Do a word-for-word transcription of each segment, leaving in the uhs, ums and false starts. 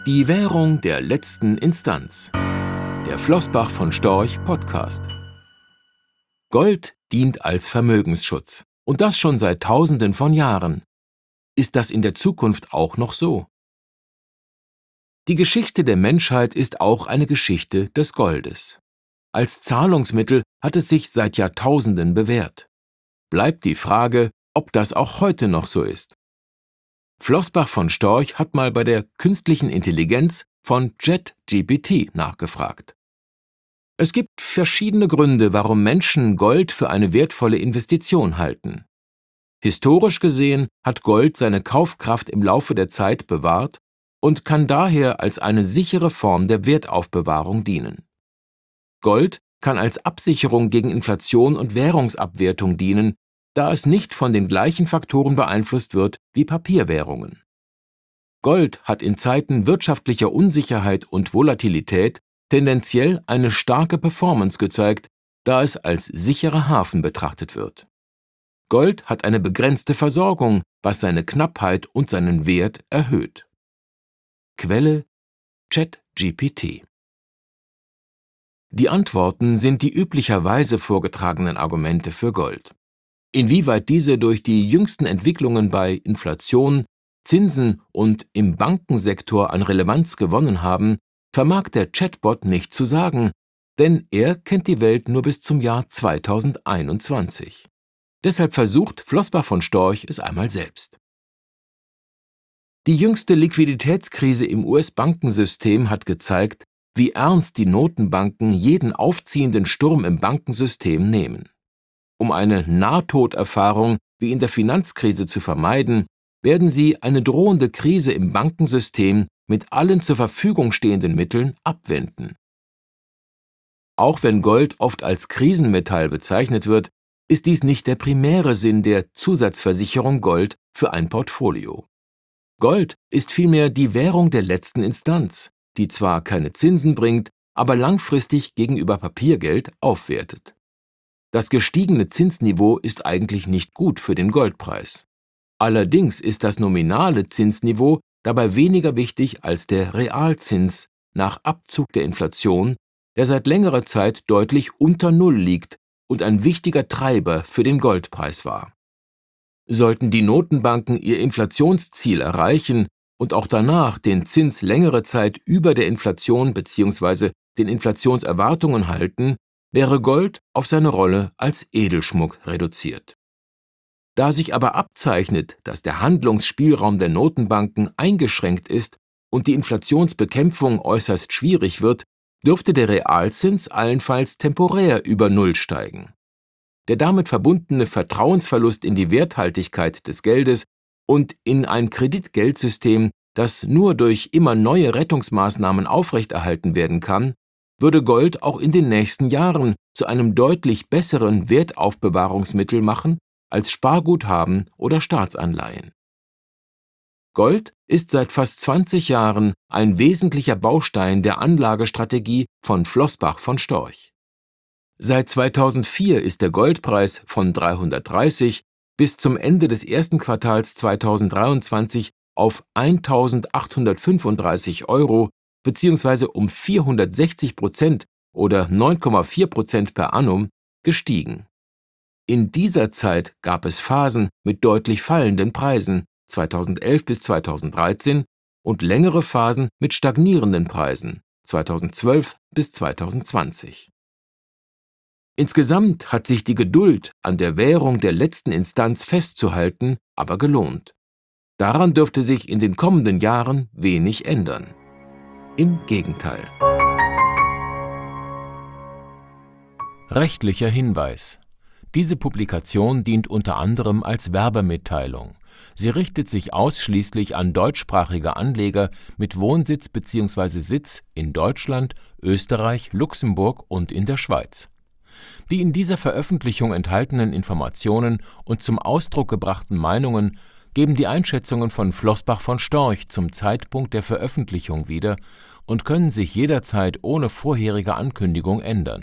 Die Währung der letzten Instanz. Der Flossbach von Storch Podcast. Gold dient als Vermögensschutz. Und das schon seit Tausenden von Jahren. Ist das in der Zukunft auch noch so? Die Geschichte der Menschheit ist auch eine Geschichte des Goldes. Als Zahlungsmittel hat es sich seit Jahrtausenden bewährt. Bleibt die Frage, ob das auch heute noch so ist. Flossbach von Storch hat mal bei der künstlichen Intelligenz von ChatGPT nachgefragt. Es gibt verschiedene Gründe, warum Menschen Gold für eine wertvolle Investition halten. Historisch gesehen hat Gold seine Kaufkraft im Laufe der Zeit bewahrt und kann daher als eine sichere Form der Wertaufbewahrung dienen. Gold kann als Absicherung gegen Inflation und Währungsabwertung dienen, da es nicht von den gleichen Faktoren beeinflusst wird wie Papierwährungen. Gold hat in Zeiten wirtschaftlicher Unsicherheit und Volatilität tendenziell eine starke Performance gezeigt, da es als sicherer Hafen betrachtet wird. Gold hat eine begrenzte Versorgung, was seine Knappheit und seinen Wert erhöht. Quelle: ChatGPT. Die Antworten sind die üblicherweise vorgetragenen Argumente für Gold. Inwieweit diese durch die jüngsten Entwicklungen bei Inflation, Zinsen und im Bankensektor an Relevanz gewonnen haben, vermag der Chatbot nicht zu sagen, denn er kennt die Welt nur bis zum Jahr zweitausendeinundzwanzig. Deshalb versucht Flossbach von Storch es einmal selbst. Die jüngste Liquiditätskrise im U S-Bankensystem hat gezeigt, wie ernst die Notenbanken jeden aufziehenden Sturm im Bankensystem nehmen. Um eine Nahtoderfahrung wie in der Finanzkrise zu vermeiden, werden sie eine drohende Krise im Bankensystem mit allen zur Verfügung stehenden Mitteln abwenden. Auch wenn Gold oft als Krisenmetall bezeichnet wird, ist dies nicht der primäre Sinn der Zusatzversicherung Gold für ein Portfolio. Gold ist vielmehr die Währung der letzten Instanz, die zwar keine Zinsen bringt, aber langfristig gegenüber Papiergeld aufwertet. Das gestiegene Zinsniveau ist eigentlich nicht gut für den Goldpreis. Allerdings ist das nominale Zinsniveau dabei weniger wichtig als der Realzins nach Abzug der Inflation, der seit längerer Zeit deutlich unter Null liegt und ein wichtiger Treiber für den Goldpreis war. Sollten die Notenbanken ihr Inflationsziel erreichen und auch danach den Zins längere Zeit über der Inflation bzw. den Inflationserwartungen halten, wäre Gold auf seine Rolle als Edelschmuck reduziert. Da sich aber abzeichnet, dass der Handlungsspielraum der Notenbanken eingeschränkt ist und die Inflationsbekämpfung äußerst schwierig wird, dürfte der Realzins allenfalls temporär über Null steigen. Der damit verbundene Vertrauensverlust in die Werthaltigkeit des Geldes und in ein Kreditgeldsystem, das nur durch immer neue Rettungsmaßnahmen aufrechterhalten werden kann, würde Gold auch in den nächsten Jahren zu einem deutlich besseren Wertaufbewahrungsmittel machen als Sparguthaben oder Staatsanleihen. Gold ist seit fast zwanzig Jahren ein wesentlicher Baustein der Anlagestrategie von Flossbach von Storch. Seit zweitausendvier ist der Goldpreis von dreihundertdreißig bis zum Ende des ersten Quartals zweitausenddreiundzwanzig auf eintausendachthundertfünfunddreißig Euro bzw. um vierhundertsechzig Prozent oder neun Komma vier Prozent per annum gestiegen. In dieser Zeit gab es Phasen mit deutlich fallenden Preisen, zweitausendelf bis zweitausenddreizehn, und längere Phasen mit stagnierenden Preisen, zweitausendzwölf bis zweitausendzwanzig. Insgesamt hat sich die Geduld, an der Währung der letzten Instanz festzuhalten, aber gelohnt. Daran dürfte sich in den kommenden Jahren wenig ändern. Im Gegenteil. Rechtlicher Hinweis: Diese Publikation dient unter anderem als Werbemitteilung. Sie richtet sich ausschließlich an deutschsprachige Anleger mit Wohnsitz bzw. Sitz in Deutschland, Österreich, Luxemburg und in der Schweiz. Die in dieser Veröffentlichung enthaltenen Informationen und zum Ausdruck gebrachten Meinungen geben die Einschätzungen von Flossbach von Storch zum Zeitpunkt der Veröffentlichung wieder und können sich jederzeit ohne vorherige Ankündigung ändern.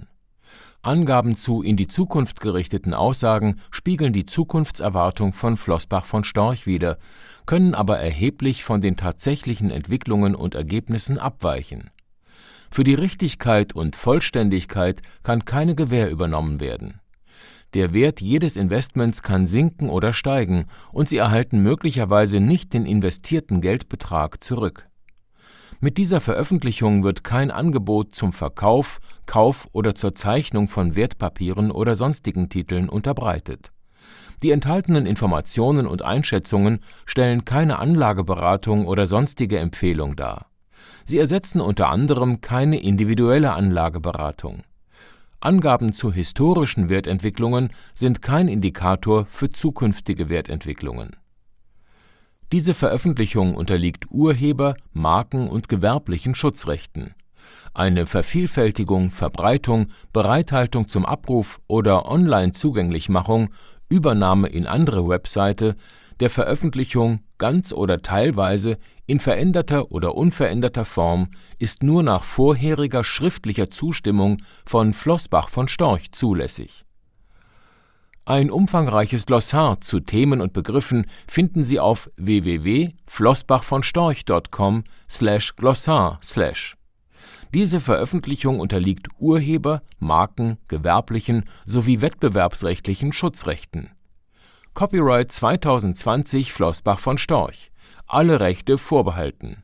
Angaben zu in die Zukunft gerichteten Aussagen spiegeln die Zukunftserwartung von Flossbach von Storch wider, können aber erheblich von den tatsächlichen Entwicklungen und Ergebnissen abweichen. Für die Richtigkeit und Vollständigkeit kann keine Gewähr übernommen werden. Der Wert jedes Investments kann sinken oder steigen, und Sie erhalten möglicherweise nicht den investierten Geldbetrag zurück. Mit dieser Veröffentlichung wird kein Angebot zum Verkauf, Kauf oder zur Zeichnung von Wertpapieren oder sonstigen Titeln unterbreitet. Die enthaltenen Informationen und Einschätzungen stellen keine Anlageberatung oder sonstige Empfehlung dar. Sie ersetzen unter anderem keine individuelle Anlageberatung. Angaben zu historischen Wertentwicklungen sind kein Indikator für zukünftige Wertentwicklungen. Diese Veröffentlichung unterliegt Urheber-, Marken- und gewerblichen Schutzrechten. Eine Vervielfältigung, Verbreitung, Bereithaltung zum Abruf oder Online-Zugänglichmachung, Übernahme in andere Webseite, der Veröffentlichung ganz oder teilweise in veränderter oder unveränderter Form ist nur nach vorheriger schriftlicher Zustimmung von Flossbach von Storch zulässig. Ein umfangreiches Glossar zu Themen und Begriffen finden Sie auf w w w punkt flossbachvonstorch punkt com slash glossar slash. Diese Veröffentlichung unterliegt Urheber-, Marken-, gewerblichen sowie wettbewerbsrechtlichen Schutzrechten. Copyright zwanzig zwanzig Flossbach von Storch. Alle Rechte vorbehalten